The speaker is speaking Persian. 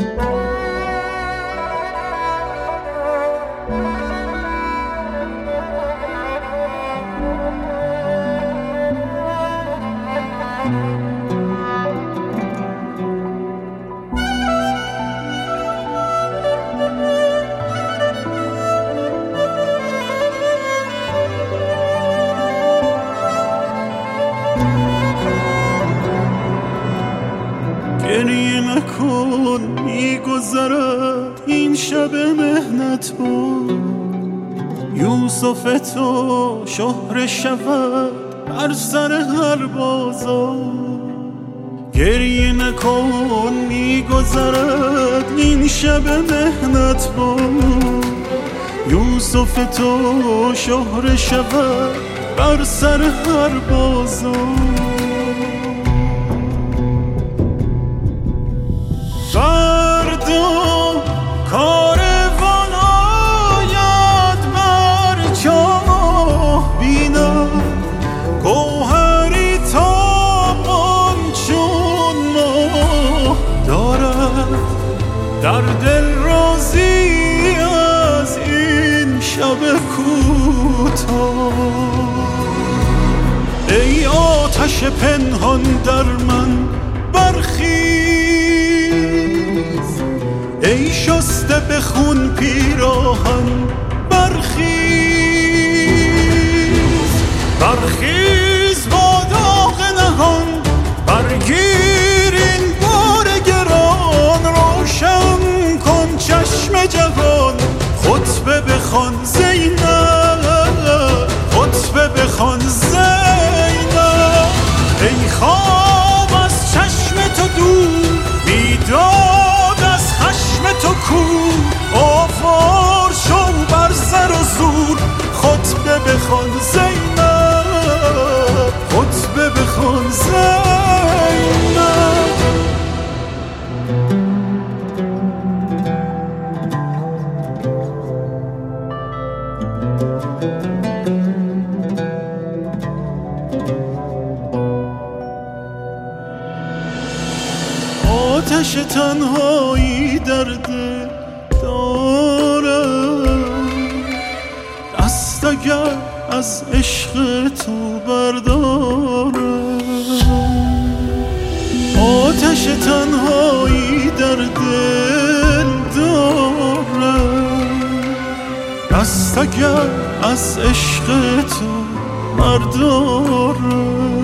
گریه نکن میگذرد این شب مهنت بود، یوسف تو شهره شود بر سر هر بازار. گریه نکن میگذرد این شب مهنت بود، یوسف تو شهره شود بر سر هر بازار. فردا کاروان آید بر چاه بینم، گوهری تابان چون ماه دارد در دل راضی از این شب کوتاه. ای آتش پنهان در من برخیز، ای شسته به خون پیراهن برخیز. برخیز با داغ نهان، برگیر این بار گران، روشن کن چشم جوان، خطبه بخوان زینب، خطبه بخوان زینب. ای خواب از چشم تو دور، بیداد از خشم تو کور، آوار شو بر سر و زور، خطبه بخوان زینب، خطبه بخوان زینب. آتش تنهایی در دل دارم، دست اگر از عشق تو بردارم. آتش تنهایی در دل دارم، دست اگر از عشق تو بردارم.